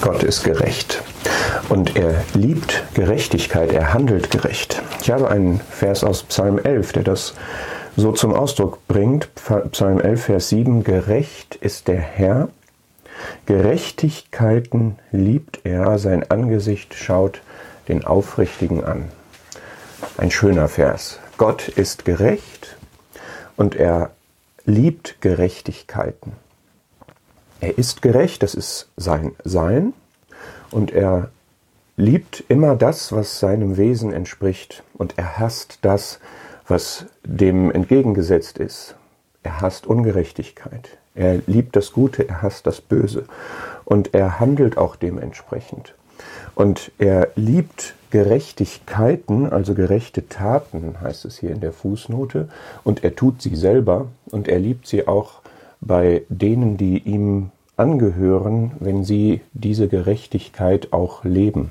Gott ist gerecht und er liebt Gerechtigkeit, er handelt gerecht. Ich habe einen Vers aus Psalm 11, der das so zum Ausdruck bringt. Psalm 11, Vers 7, gerecht ist der Herr, Gerechtigkeiten liebt er, sein Angesicht schaut den Aufrichtigen an. Ein schöner Vers. Gott ist gerecht und er liebt Gerechtigkeiten. Er ist gerecht, das ist sein Sein, und er liebt immer das, was seinem Wesen entspricht, und er hasst das, was dem entgegengesetzt ist. Er hasst Ungerechtigkeit. Er liebt das Gute, er hasst das Böse. Und er handelt auch dementsprechend. Und er liebt Gerechtigkeiten, also gerechte Taten, heißt es hier in der Fußnote, und er tut sie selber, und er liebt sie auch bei denen, die ihm angehören, wenn sie diese Gerechtigkeit auch leben.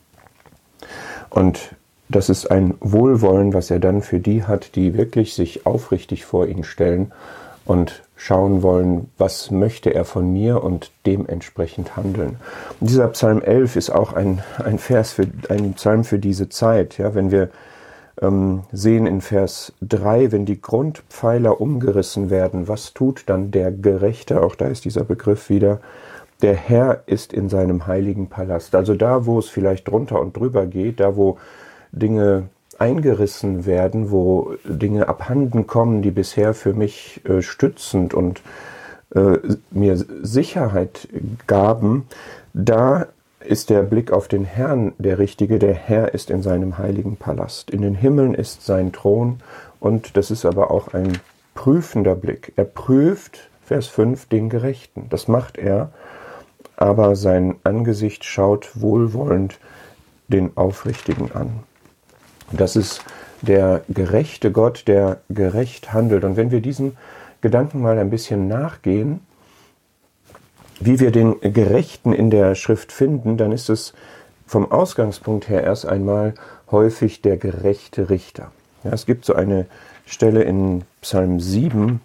Und das ist ein Wohlwollen, was er dann für die hat, die wirklich sich aufrichtig vor ihn stellen und schauen wollen, was möchte er von mir, und dementsprechend handeln. Und dieser Psalm 11 ist auch ein Psalm für diese Zeit. Ja, wenn wir sehen in Vers 3, wenn die Grundpfeiler umgerissen werden, was tut dann der Gerechte? Auch da ist dieser Begriff wieder. Der Herr ist in seinem heiligen Palast. Also da, wo es vielleicht drunter und drüber geht, da, wo Dinge eingerissen werden, wo Dinge abhanden kommen, die bisher für mich stützend und mir Sicherheit gaben, da ist der Blick auf den Herrn der richtige. Der Herr ist in seinem heiligen Palast. In den Himmeln ist sein Thron, und das ist aber auch ein prüfender Blick. Er prüft, Vers 5, den Gerechten. Das macht er, aber sein Angesicht schaut wohlwollend den Aufrichtigen an. Das ist der gerechte Gott, der gerecht handelt. Und wenn wir diesem Gedanken mal ein bisschen nachgehen, wie wir den Gerechten in der Schrift finden, dann ist es vom Ausgangspunkt her erst einmal häufig der gerechte Richter. Ja, es gibt so eine Stelle in Psalm 7,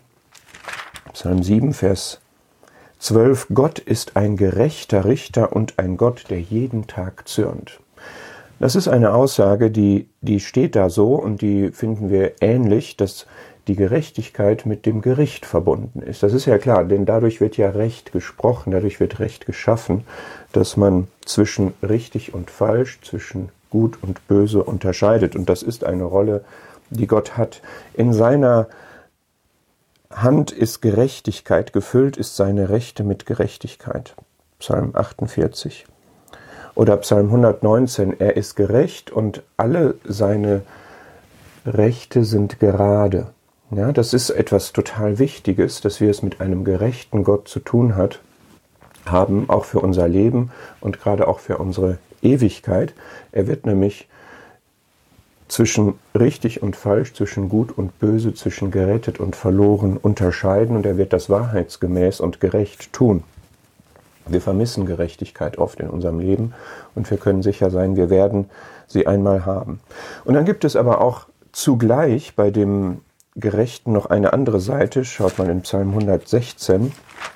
Vers 12, Gott ist ein gerechter Richter und ein Gott, der jeden Tag zürnt. Das ist eine Aussage, die steht da so, und die finden wir ähnlich, dass die Gerechtigkeit mit dem Gericht verbunden ist. Das ist ja klar, denn dadurch wird ja Recht gesprochen, dadurch wird Recht geschaffen, dass man zwischen richtig und falsch, zwischen gut und böse unterscheidet. Und das ist eine Rolle, die Gott hat. In seiner Hand ist Gerechtigkeit, gefüllt ist seine Rechte mit Gerechtigkeit. Psalm 48. Oder Psalm 119, er ist gerecht und alle seine Rechte sind gerade. Ja, das ist etwas total Wichtiges, dass wir es mit einem gerechten Gott zu tun haben, auch für unser Leben und gerade auch für unsere Ewigkeit. Er wird nämlich zwischen richtig und falsch, zwischen gut und böse, zwischen gerettet und verloren unterscheiden, und er wird das wahrheitsgemäß und gerecht tun. Wir vermissen Gerechtigkeit oft in unserem Leben, und wir können sicher sein, wir werden sie einmal haben. Und dann gibt es aber auch zugleich bei dem Gerechten noch eine andere Seite. Schaut mal in Psalm 116.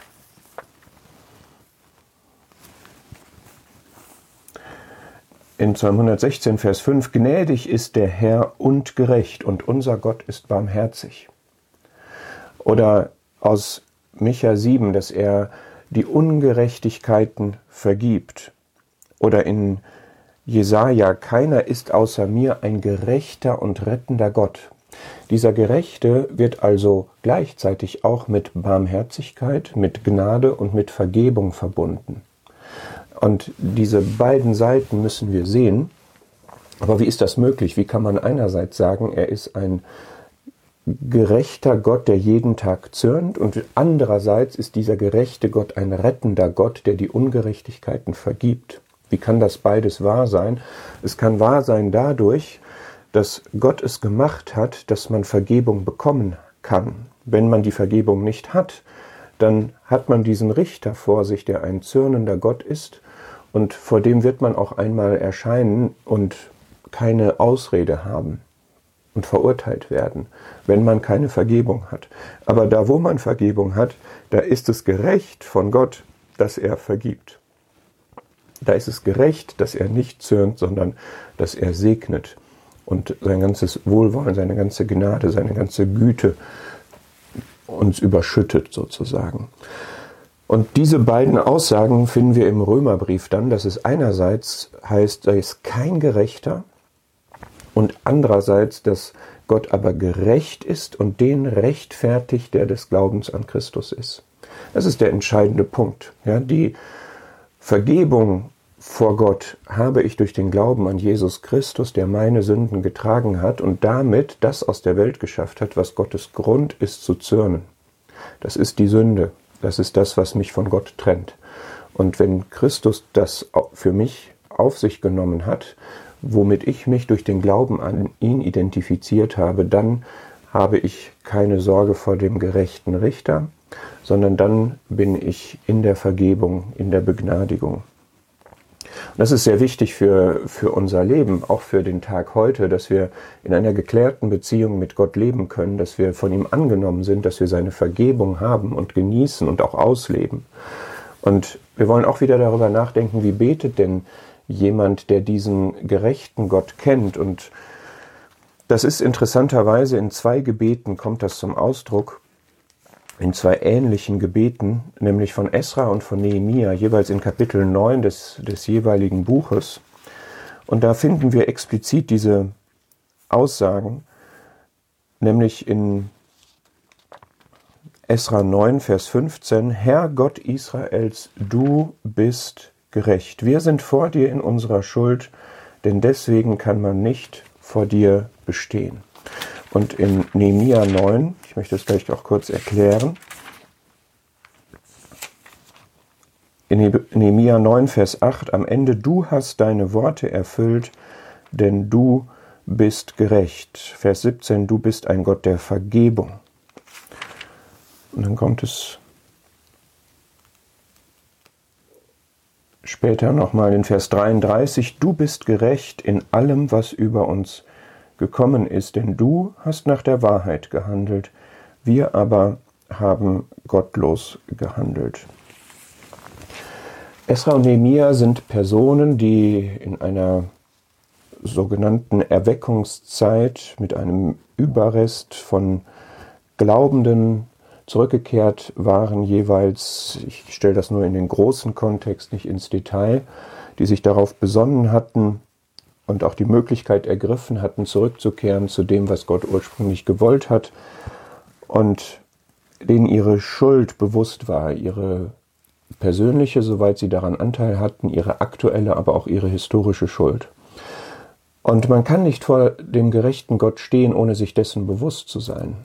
In Psalm 116, Vers 5, gnädig ist der Herr und gerecht, und unser Gott ist barmherzig. Oder aus Micha 7, dass er die Ungerechtigkeiten vergibt. Oder in Jesaja, keiner ist außer mir ein gerechter und rettender Gott. Dieser Gerechte wird also gleichzeitig auch mit Barmherzigkeit, mit Gnade und mit Vergebung verbunden. Und diese beiden Seiten müssen wir sehen. Aber wie ist das möglich? Wie kann man einerseits sagen, er ist ein gerechter Gott, der jeden Tag zürnt, und andererseits ist dieser gerechte Gott ein rettender Gott, der die Ungerechtigkeiten vergibt? Wie kann das beides wahr sein? Es kann wahr sein dadurch, dass Gott es gemacht hat, dass man Vergebung bekommen kann. Wenn man die Vergebung nicht hat, dann hat man diesen Richter vor sich, der ein zürnender Gott ist, und vor dem wird man auch einmal erscheinen und keine Ausrede haben und verurteilt werden, wenn man keine Vergebung hat. Aber da, wo man Vergebung hat, da ist es gerecht von Gott, dass er vergibt. Da ist es gerecht, dass er nicht zürnt, sondern dass er segnet und sein ganzes Wohlwollen, seine ganze Gnade, seine ganze Güte uns überschüttet sozusagen. Und diese beiden Aussagen finden wir im Römerbrief dann, dass es einerseits heißt, da ist kein Gerechter und andererseits, dass Gott aber gerecht ist und den rechtfertigt, der des Glaubens an Christus ist. Das ist der entscheidende Punkt. Ja, die Vergebung vor Gott habe ich durch den Glauben an Jesus Christus, der meine Sünden getragen hat und damit das aus der Welt geschafft hat, was Gottes Grund ist zu zürnen. Das ist die Sünde. Das ist das, was mich von Gott trennt. Und wenn Christus das für mich auf sich genommen hat, womit ich mich durch den Glauben an ihn identifiziert habe, dann habe ich keine Sorge vor dem gerechten Richter, sondern dann bin ich in der Vergebung, in der Begnadigung. Und das ist sehr wichtig für unser Leben, auch für den Tag heute, dass wir in einer geklärten Beziehung mit Gott leben können, dass wir von ihm angenommen sind, dass wir seine Vergebung haben und genießen und auch ausleben. Und wir wollen auch wieder darüber nachdenken, wie betet denn jemand, der diesen gerechten Gott kennt. Und das ist interessanterweise in 2 Gebeten kommt das zum Ausdruck, in 2 ähnlichen Gebeten, nämlich von Esra und von Nehemia, jeweils in Kapitel 9 des jeweiligen Buches. Und da finden wir explizit diese Aussagen, nämlich in Esra 9, Vers 15, Herr Gott Israels, du bist gerecht. Wir sind vor dir in unserer Schuld, denn deswegen kann man nicht vor dir bestehen. Und in Nehemia 9, ich möchte es gleich auch kurz erklären, in Nehemia 9, Vers 8, am Ende, du hast deine Worte erfüllt, denn du bist gerecht. Vers 17, du bist ein Gott der Vergebung. Und dann kommt es später nochmal in Vers 33, du bist gerecht in allem, was über uns gekommen ist, denn du hast nach der Wahrheit gehandelt, wir aber haben gottlos gehandelt. Esra und Nehemia sind Personen, die in einer sogenannten Erweckungszeit mit einem Überrest von Glaubenden zurückgekehrt waren, jeweils, ich stelle das nur in den großen Kontext, nicht ins Detail, die sich darauf besonnen hatten, und auch die Möglichkeit ergriffen hatten, zurückzukehren zu dem, was Gott ursprünglich gewollt hat und denen ihre Schuld bewusst war, ihre persönliche, soweit sie daran Anteil hatten, ihre aktuelle, aber auch ihre historische Schuld. Und man kann nicht vor dem gerechten Gott stehen, ohne sich dessen bewusst zu sein.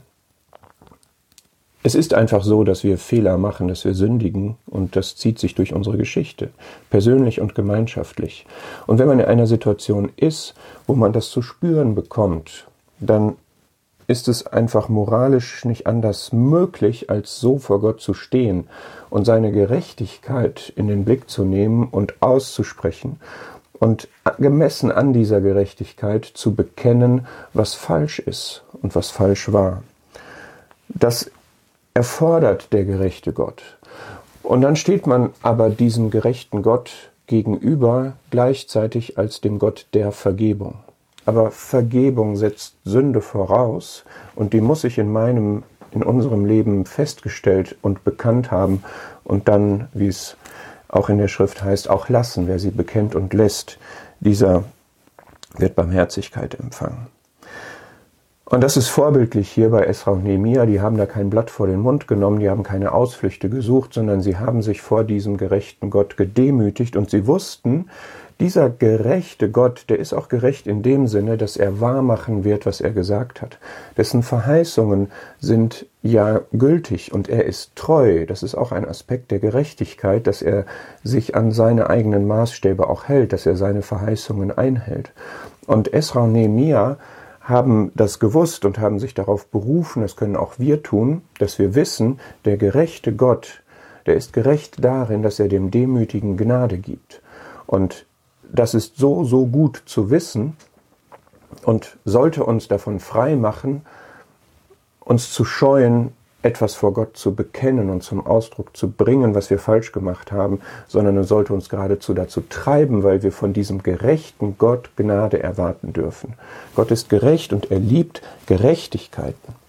Es ist einfach so, dass wir Fehler machen, dass wir sündigen und das zieht sich durch unsere Geschichte, persönlich und gemeinschaftlich. Und wenn man in einer Situation ist, wo man das zu spüren bekommt, dann ist es einfach moralisch nicht anders möglich, als so vor Gott zu stehen und seine Gerechtigkeit in den Blick zu nehmen und auszusprechen und gemessen an dieser Gerechtigkeit zu bekennen, was falsch ist und was falsch war. Das erfordert der gerechte Gott. Und dann steht man aber diesem gerechten Gott gegenüber gleichzeitig als dem Gott der Vergebung. Aber Vergebung setzt Sünde voraus und die muss ich in unserem Leben festgestellt und bekannt haben und dann, wie es auch in der Schrift heißt, auch lassen. Wer sie bekennt und lässt, dieser wird Barmherzigkeit empfangen. Und das ist vorbildlich hier bei Esra und Nehemia. Die haben da kein Blatt vor den Mund genommen, die haben keine Ausflüchte gesucht, sondern sie haben sich vor diesem gerechten Gott gedemütigt und sie wussten, dieser gerechte Gott, der ist auch gerecht in dem Sinne, dass er wahrmachen wird, was er gesagt hat. Dessen Verheißungen sind ja gültig und er ist treu. Das ist auch ein Aspekt der Gerechtigkeit, dass er sich an seine eigenen Maßstäbe auch hält, dass er seine Verheißungen einhält. Und Esra und Nehemia haben das gewusst und haben sich darauf berufen, das können auch wir tun, dass wir wissen, der gerechte Gott, der ist gerecht darin, dass er dem Demütigen Gnade gibt. Und das ist so gut zu wissen und sollte uns davon frei machen, uns zu scheuen, etwas vor Gott zu bekennen und zum Ausdruck zu bringen, was wir falsch gemacht haben, sondern er sollte uns geradezu dazu treiben, weil wir von diesem gerechten Gott Gnade erwarten dürfen. Gott ist gerecht und er liebt Gerechtigkeiten.